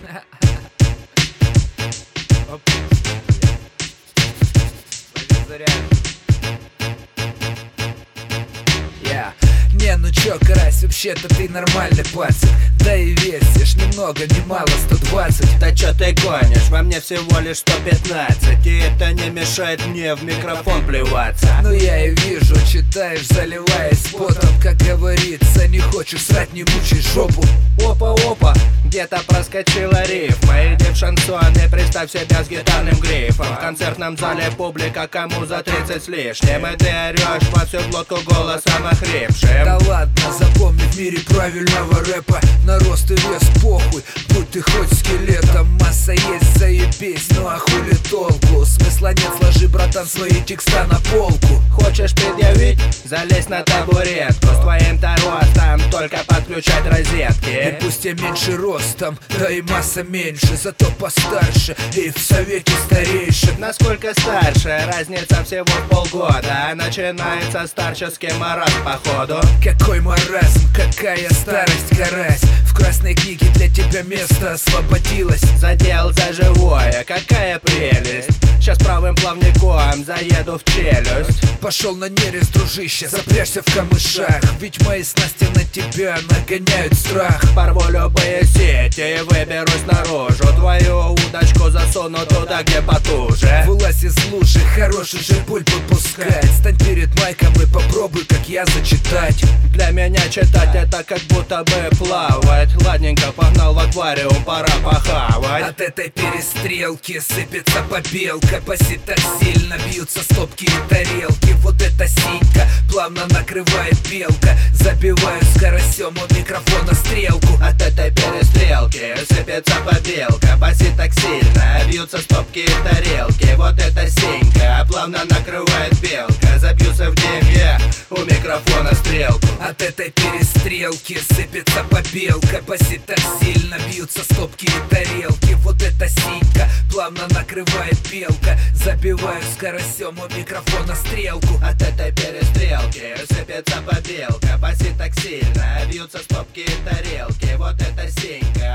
Не, ну чё, карась, вообще-то ты нормальный пацан. Да и весишь ни много ни мало 120. Да чё ты гонишь, во мне всего лишь 115. И это не мешает мне в микрофон плеваться. Ну я и вижу, читаешь, заливаясь потом. Как говорится, не хочешь срать, не мучай жопу. Опа-опа, где-то проскочила рифма. Иди в шансон и представь себя с гитарным грифом. В концертном зале публика, кому за 30 с лишним. И ты орёшь во всю глотку голосом охрипшим. Да ладно, запомни, в мире правильного рэпа на рост и вес похуй, будь ты хоть скелетом. Масса есть, заебись, ну а хули толку? Смысла нет, сложи, братан, свои текста на полку. Хочешь предъявить? Залезь на табуретку. С твоим-то ростом только подключать розетки. И пусть я меньше ростом, да и масса меньше, зато постарше и в совете старейшин. Насколько старше? Разница всего в полгода. Начинается старческий маразм, походу. Какой маразм, какая старость, карась. В красной книге для тебя место освободилось. Задел за живое, какая прелесть. Сейчас правым плавником заеду в челюсть. Пошел на нерест, дружище, запрячься в камышах. Ведь мои снасти на тебя нагоняют страх. Порву любые сети и выберусь наружу. Твою удочку засуну туда, где потуже. Вылазь из лужи, хороший же пульт выпускать. Стань перед майком и попробуй, как я, зачитать. Для меня читать это как будто бы плавать. Ладненько, погнал в аквариум, пора похавать. От этой перестрелки сыпется побелка. Басит так сильно, бьются стопки и тарелки. Вот эта синька плавно накрывает белка. Забиваю с карасем у микрофона стрелку. От этой перестрелки сыпется побелка. Басит так сильно, бьются стопки и тарелки. Вот эта синька плавно накрывает белка. Забьются в дымье у микрофона стрелку. От этой перестрелки сыпется побелка. Басит так сильно, бьются стопки и тарелки. Вот эта синька плавно накрывает белка. Забиваю с карасем у микрофона стрелку. От этой перестрелки сыпется побелка. Басит так сильно, бьются стопки и тарелки. Вот эта синька